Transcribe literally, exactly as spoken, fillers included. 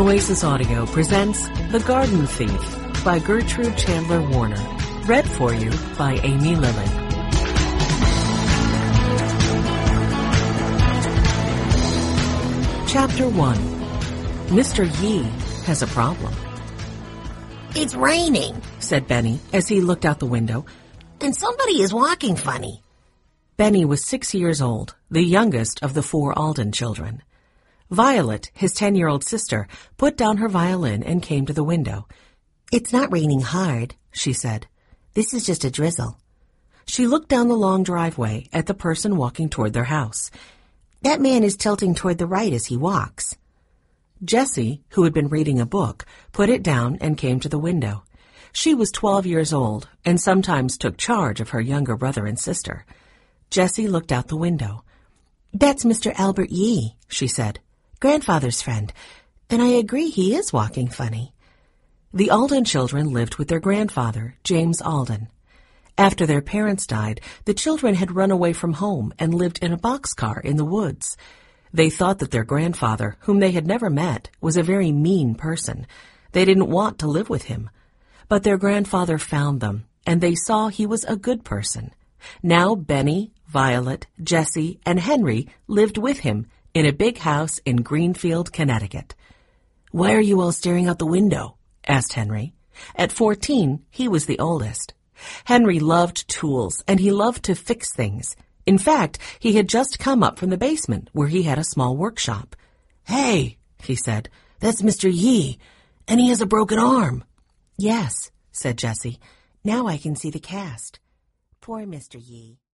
Oasis Audio presents The Garden Thief by Gertrude Chandler Warner. Read for you by Amy Lilly. Chapter one. Mister Yi has a problem. It's raining, said Benny as he looked out the window. And somebody is walking funny. Benny was six years old, the youngest of the four Alden children. Violet, his ten-year-old sister, put down her violin and came to the window. It's not raining hard, she said. This is just a drizzle. She looked down the long driveway at the person walking toward their house. That man is tilting toward the right as he walks. Jessie, who had been reading a book, put it down and came to the window. She was twelve years old and sometimes took charge of her younger brother and sister. Jessie looked out the window. That's Mister Albert Yi, she said. Grandfather's friend, and I agree he is walking funny. The Alden children lived with their grandfather, James Alden. After their parents died, the children had run away from home and lived in a boxcar in the woods. They thought that their grandfather, whom they had never met, was a very mean person. They didn't want to live with him. But their grandfather found them, and they saw he was a good person. Now Benny, Violet, Jessie, and Henry lived with him in a big house in Greenfield, Connecticut. "Why are you all staring out the window?" asked Henry. At fourteen, he was the oldest. Henry loved tools, and he loved to fix things. In fact, he had just come up from the basement, where he had a small workshop. "Hey," he said, "that's Mister Yi, and he has a broken arm." "Yes," said Jessie. "Now I can see the cast. Poor Mister Yi."